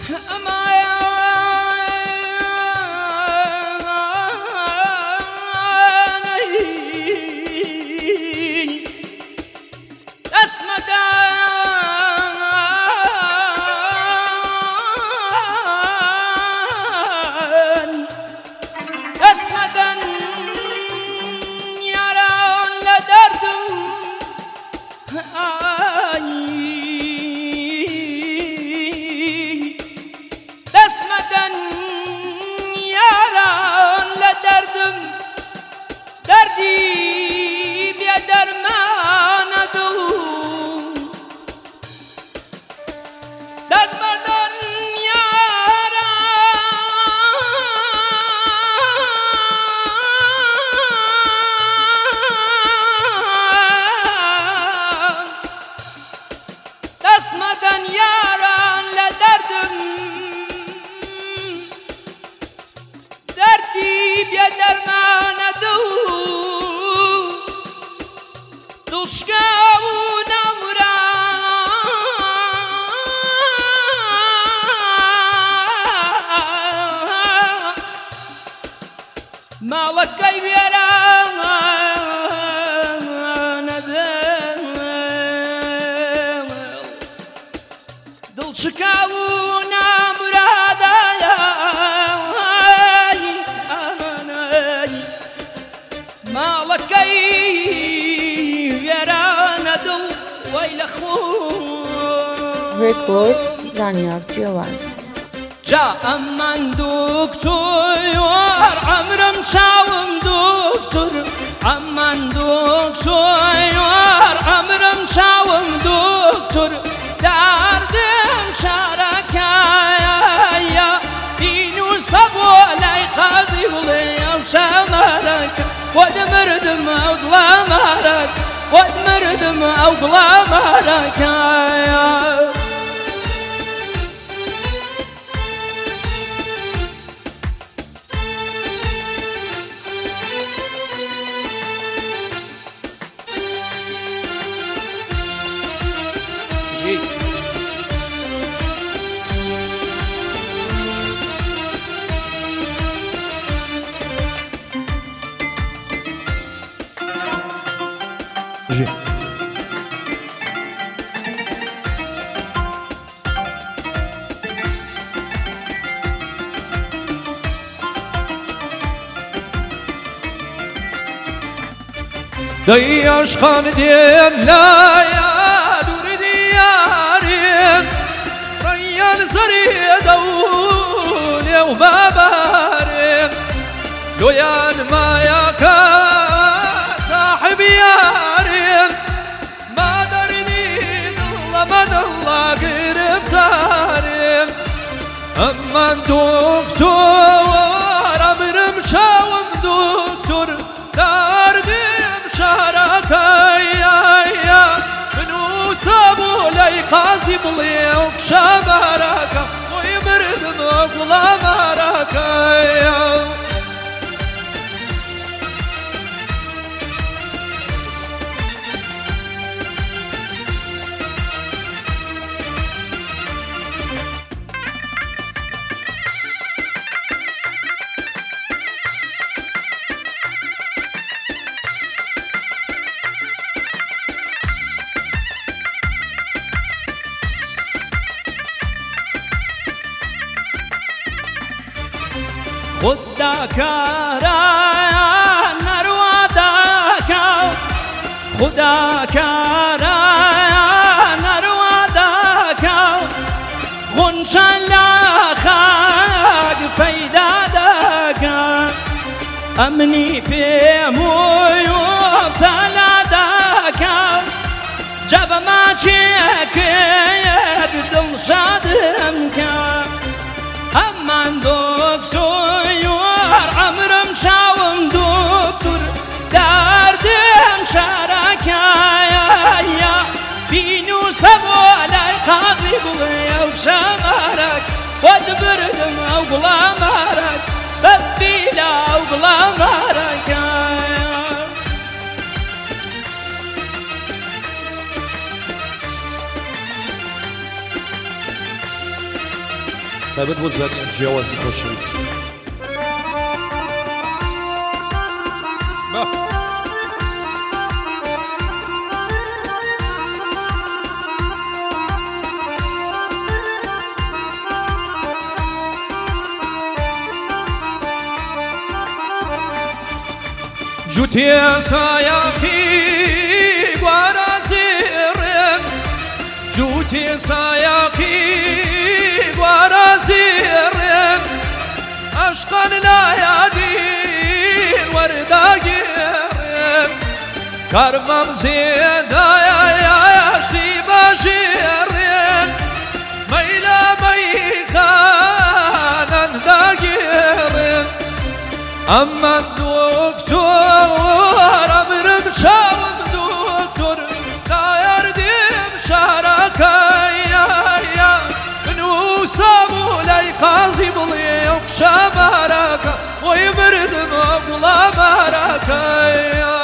Record Zanyar Cevaz. جا من دکتر عمرم چاوم دکتر من دکتر عمرم چاوم دکتر دردم شرکایا اینو سبولای قاضی ولیم شمرک ود مردم اوغلا مرک ود مردم اوغلا مرکایا دایش خاندیم لا یا دور دیاریم ریان سری دولی و باباریم لویان مایا که صاحب یاریم ما دردید الله من الله گرفتاریم امان دکتر امرم چاوم دکتر دردیم شرکایا منو سبولای قاضی بلیوک شمرکا وی مردم اوغلا مرکایا خدا کارا نروا داکا خدا کارا نروا داکا غنچلا خاک پیدا داکا امنی پیمویو تلا داکا جب ما چکید دل شادم کا امان دکتر عمرم چاوم دکتر دردم شرکایا بینو سبولای قاضی بلیوک شمرک ود بردم اوغلا مرک ببیلا اوغلا مرکایا تایبەت بۆ زانیار جیاوازی خۆشەویست جوتی سایاکی گوارازیرن جوتی سایاکی گوارازیرن عشقان لایادین ورداگیرن کرمم زیدایا یاشتی باشیرن میلا میخانن داگیرن اما دکتر امرم چاون دکتر دایردیم شارکایا منو سامولای قاضی بلی اقشا مارکا وی مردم اقلا مارکایا